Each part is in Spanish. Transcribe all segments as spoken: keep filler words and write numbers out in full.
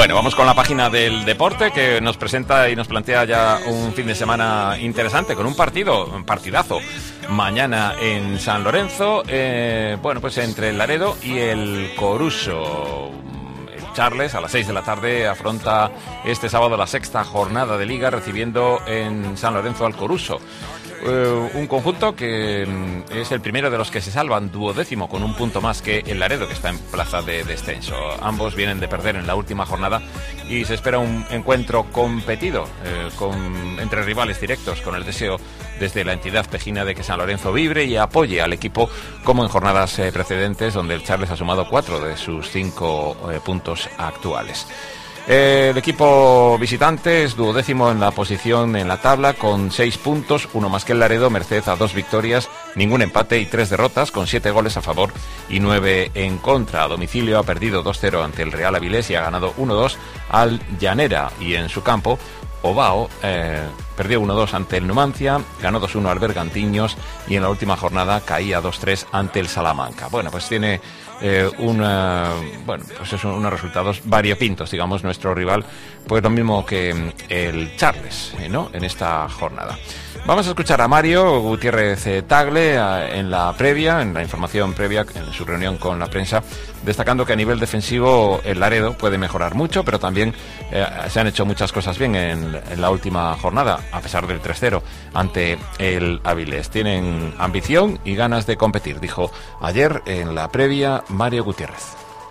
Bueno, vamos con la página del deporte que nos presenta y nos plantea ya un fin de semana interesante con un partido, un partidazo, mañana en San Lorenzo, eh, bueno, pues entre el Laredo y el Coruso. El Charles a las seis de la tarde afronta este sábado la sexta jornada de Liga recibiendo en San Lorenzo al Coruso. Uh, un conjunto que um, es el primero de los que se salvan, duodécimo con un punto más que el Laredo, que está en plaza de descenso. Ambos vienen de perder en la última jornada y se espera un encuentro competido eh, con, entre rivales directos, con el deseo desde la entidad pejina de que San Lorenzo vibre y apoye al equipo como en jornadas eh, precedentes, donde el Charles ha sumado cuatro de sus cinco eh, puntos actuales. El equipo visitante es duodécimo en la posición en la tabla con seis puntos, uno más que el Laredo, merced a dos victorias, ningún empate y tres derrotas, con siete goles a favor y nueve en contra. A domicilio ha perdido dos cero ante el Real Avilés y ha ganado uno dos al Llanera, y en su campo Ovao eh, perdió uno dos ante el Numancia, ganó dos uno al Bergantiños y en la última jornada caía dos tres ante el Salamanca. Bueno, pues tiene eh, una, bueno, pues es unos resultados variopintos, digamos, nuestro rival, pues lo mismo que el Charles, eh, ¿no?, en esta jornada. Vamos a escuchar a Mario Gutiérrez Tagle en la previa, en la información previa, en su reunión con la prensa, destacando que a nivel defensivo el Laredo puede mejorar mucho, pero también eh, se han hecho muchas cosas bien en, en la última jornada, a pesar del tres cero ante el Avilés. Tienen ambición y ganas de competir, dijo ayer en la previa Mario Gutiérrez.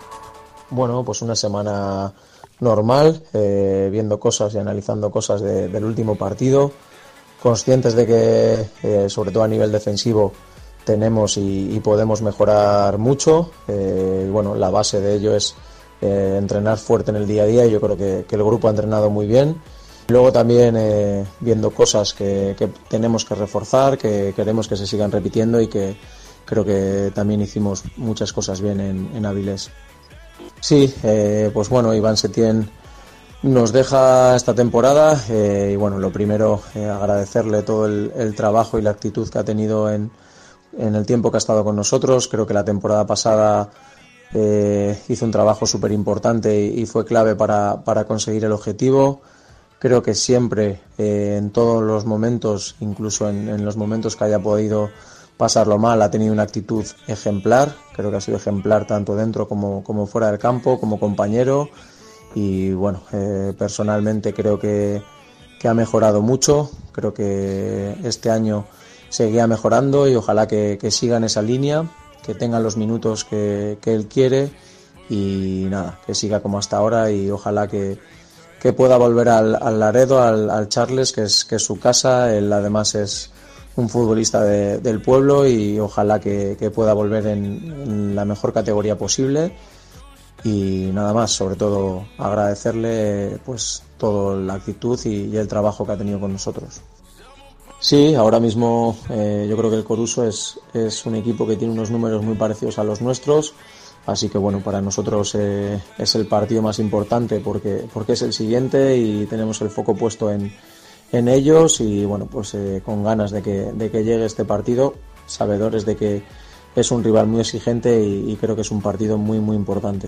Bueno, pues una semana normal, eh, viendo cosas y analizando cosas de, del último partido, conscientes de que, eh, sobre todo a nivel defensivo, tenemos y, y podemos mejorar mucho. Eh, y bueno, la base de ello es eh, entrenar fuerte en el día a día, y yo creo que, que el grupo ha entrenado muy bien. Luego también eh, viendo cosas que, que tenemos que reforzar, que queremos que se sigan repitiendo, y que creo que también hicimos muchas cosas bien en, en Avilés. Sí, eh, pues bueno, Iván Setién nos deja esta temporada, eh, y bueno, lo primero, eh, agradecerle todo el, el trabajo y la actitud que ha tenido en, en el tiempo que ha estado con nosotros. Creo que la temporada pasada eh, hizo un trabajo súper importante y, y fue clave para, para conseguir el objetivo. Creo que siempre, eh, en todos los momentos, incluso en, en los momentos que haya podido pasarlo mal, ha tenido una actitud ejemplar. Creo que ha sido ejemplar tanto dentro como, como fuera del campo, como compañero. Y bueno, eh, personalmente creo que, que ha mejorado mucho. Creo que este año seguía mejorando, y ojalá que, que siga en esa línea, que tenga los minutos que, que él quiere, y nada, que siga como hasta ahora, y ojalá que, que pueda volver al, al Laredo, al, al Charles, que es, que es su casa. Él además es un futbolista de, del pueblo, y ojalá que, que pueda volver en, en la mejor categoría posible. Y nada más, sobre todo agradecerle pues toda la actitud y, y el trabajo que ha tenido con nosotros. Sí, ahora mismo eh, yo creo que el Coruso es, es un equipo que tiene unos números muy parecidos a los nuestros, así que bueno, para nosotros eh, es el partido más importante porque, porque es el siguiente y tenemos el foco puesto en, en ellos, y bueno, pues eh, con ganas de que, de que llegue este partido, sabedores de que es un rival muy exigente, y, y creo que es un partido muy muy importante.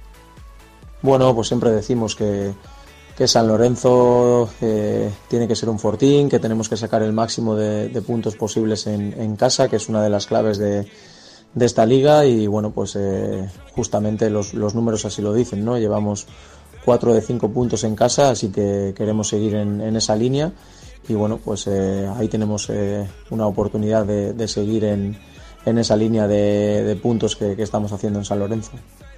Bueno, pues siempre decimos que, que San Lorenzo eh, tiene que ser un fortín, que tenemos que sacar el máximo de, de puntos posibles en, en casa, que es una de las claves de, de esta liga, y bueno, pues eh, justamente los, los números así lo dicen, ¿no? Llevamos cuatro de cinco puntos en casa, así que queremos seguir en, en esa línea, y bueno, pues eh, ahí tenemos eh, una oportunidad de, de seguir en, en esa línea de, de puntos que, que estamos haciendo en San Lorenzo.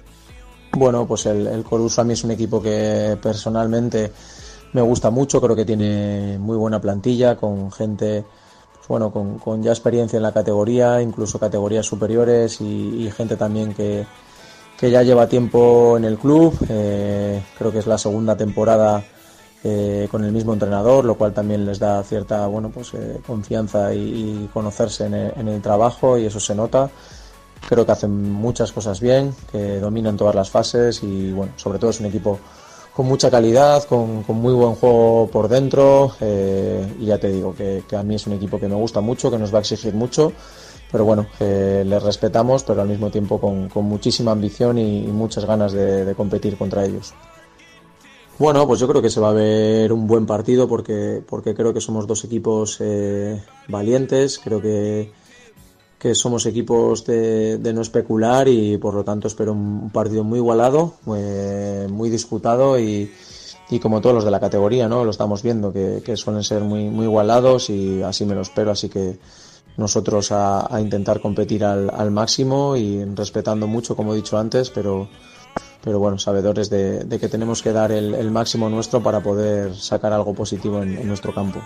Bueno, pues el, el Coruso a mí es un equipo que personalmente me gusta mucho. Creo que tiene muy buena plantilla, con gente pues bueno, con, con ya experiencia en la categoría, incluso categorías superiores, y, y gente también que, que ya lleva tiempo en el club. Eh, creo que es la segunda temporada eh, con el mismo entrenador, lo cual también les da cierta bueno, pues, eh, confianza y, y conocerse en el, en el trabajo, y eso se nota. Creo que hacen muchas cosas bien, que dominan todas las fases, y bueno, sobre todo es un equipo con mucha calidad, con, con muy buen juego por dentro, eh, y ya te digo que, que a mí es un equipo que me gusta mucho, que nos va a exigir mucho, pero bueno, eh, les respetamos, pero al mismo tiempo con, con muchísima ambición y, y muchas ganas de, de competir contra ellos. Bueno, pues yo creo que se va a ver un buen partido porque, porque creo que somos dos equipos eh, valientes, creo que, que somos equipos de, de no especular y por lo tanto espero un partido muy igualado, eh, muy disputado y, y como todos los de la categoría, ¿no? Lo estamos viendo, que, que suelen ser muy, muy igualados y así me lo espero, así que nosotros a, a intentar competir al, al máximo y respetando mucho, como he dicho antes, pero... pero bueno, sabedores de, de que tenemos que dar el, el máximo nuestro para poder sacar algo positivo en, en nuestro campo.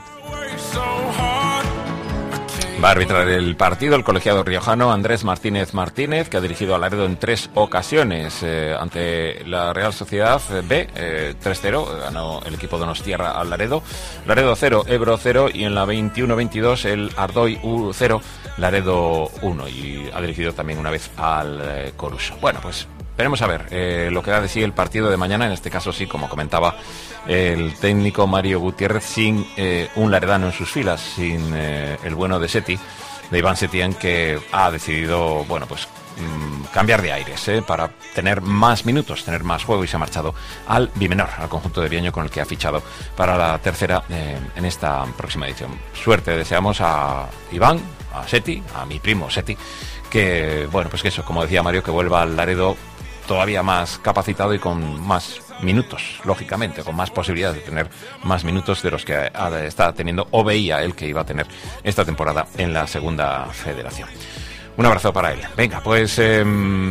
Va a arbitrar el partido el colegiado riojano Andrés Martínez Martínez, que ha dirigido a Laredo en tres ocasiones eh, ante la Real Sociedad B, eh, tres cero, ganó el equipo donostiarra al Laredo, Laredo cero, Ebro cero y en la veintiuno veintidós el Ardoy U cero, Laredo uno, y ha dirigido también una vez al eh, Coruso. Bueno, pues veremos a ver eh, lo que da de sí el partido de mañana, en este caso sí, como comentaba el técnico Mario Gutiérrez, sin eh, un laredano en sus filas, sin eh, el bueno de Seti, de Iván Setién, que ha decidido, bueno, pues mmm, cambiar de aires eh, para tener más minutos, tener más juego, y se ha marchado al Bimenor, al conjunto de Vieño, con el que ha fichado para la tercera eh, en esta próxima edición. Suerte deseamos a Iván, a Seti, a mi primo Seti, que, bueno, pues que eso, como decía Mario, que vuelva al Laredo todavía más capacitado y con más minutos, lógicamente, con más posibilidades de tener más minutos de los que está teniendo o veía él que iba a tener esta temporada en la segunda federación. Un abrazo para él. Venga, pues eh,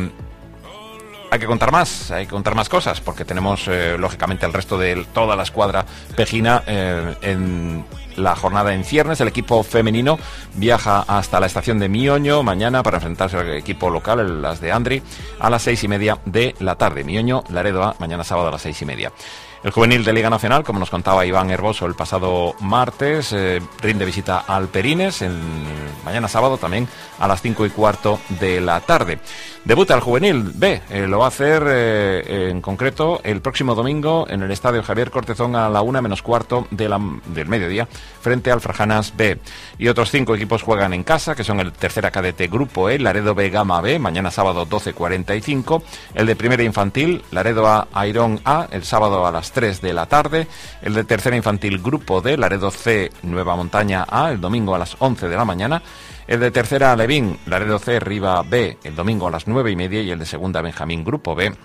hay que contar más, hay que contar más cosas, porque tenemos eh, lógicamente el resto de toda la escuadra pejina eh, en la jornada en ciernes. El equipo femenino viaja hasta la estación de Mioño mañana para enfrentarse al equipo local, las de Andri, a las seis y media de la tarde. Mioño, Laredo A, mañana sábado a las seis y media. El juvenil de Liga Nacional, como nos contaba Iván Herboso el pasado martes, eh, rinde visita al Perines el mañana sábado también a las cinco y cuarto de la tarde. Debuta el juvenil B, eh, lo va a hacer eh, en concreto el próximo domingo en el estadio Javier Cortezón a la una menos cuarto de la, del mediodía frente al Frajanas B. Y otros cinco equipos juegan en casa, que son el tercera cadete Grupo E, Laredo B Gama B, mañana sábado doce cuarenta y cinco, el de primera infantil, Laredo A Airón A, el sábado a las tres de la tarde, el de tercera infantil Grupo D, Laredo C Nueva Montaña A, el domingo a las once de la mañana, el de tercera Alevín, Laredo C Riva B, el domingo a las nueve y media, y el de segunda Benjamín Grupo B,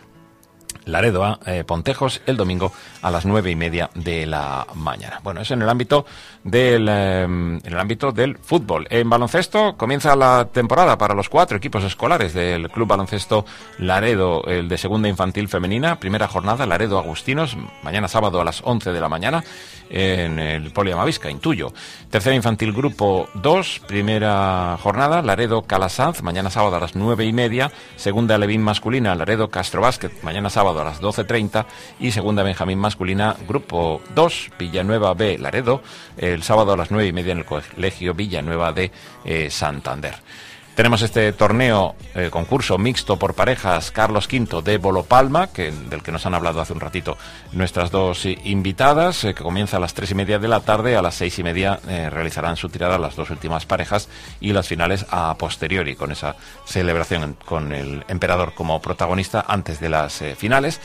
Laredo A eh, Pontejos, el domingo a las nueve y media de la mañana. Bueno, eso en el ámbito del eh, en el ámbito del fútbol. En baloncesto comienza la temporada para los cuatro equipos escolares del Club Baloncesto Laredo, el de segunda infantil femenina, primera jornada Laredo Agustinos, mañana sábado a las once de la mañana en el Poliamavisca, Intuyo. Tercera infantil Grupo dos, primera jornada Laredo Calasanz, mañana sábado a las nueve y media, segunda Alevín masculina Laredo Castro Basket, mañana sábado a las doce treinta, y segunda Benjamín masculina Grupo dos, Villanueva B Laredo, el sábado a las nueve y media en el Colegio Villanueva de eh, Santander. Tenemos este torneo, eh, concurso mixto por parejas Carlos Quinto de Bolopalma, que, del que nos han hablado hace un ratito nuestras dos invitadas, eh, que comienza a las tres y media de la tarde. A las seis y media eh, realizarán su tirada las dos últimas parejas y las finales a posteriori, con esa celebración con el emperador como protagonista antes de las eh, finales.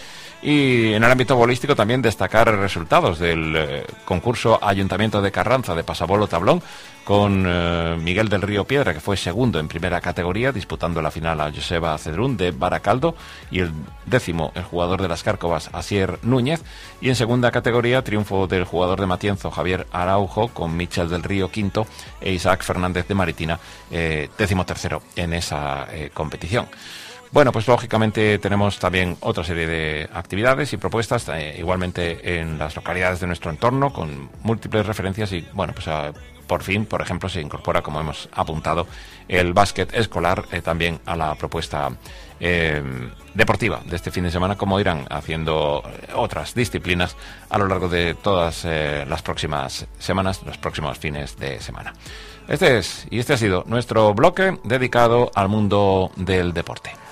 Y en el ámbito bolístico también destacar resultados del eh, concurso Ayuntamiento de Carranza de Pasabolo Tablón, con eh, Miguel del Río Piedra, que fue segundo en primera categoría, disputando la final a Joseba Cedrún de Baracaldo, y el décimo el jugador de las Cárcovas, Asier Núñez. Y en segunda categoría, triunfo del jugador de Matienzo, Javier Araujo, con Michel del Río quinto e Isaac Fernández de Maritina, eh, décimo tercero en esa eh, competición. Bueno, pues lógicamente tenemos también otra serie de actividades y propuestas, eh, igualmente en las localidades de nuestro entorno, con múltiples referencias y, bueno, pues a, por fin, por ejemplo, se incorpora, como hemos apuntado, el básquet escolar eh, también a la propuesta eh, deportiva de este fin de semana, como irán haciendo otras disciplinas a lo largo de todas eh, las próximas semanas, los próximos fines de semana. Este es, y este ha sido nuestro bloque dedicado al mundo del deporte.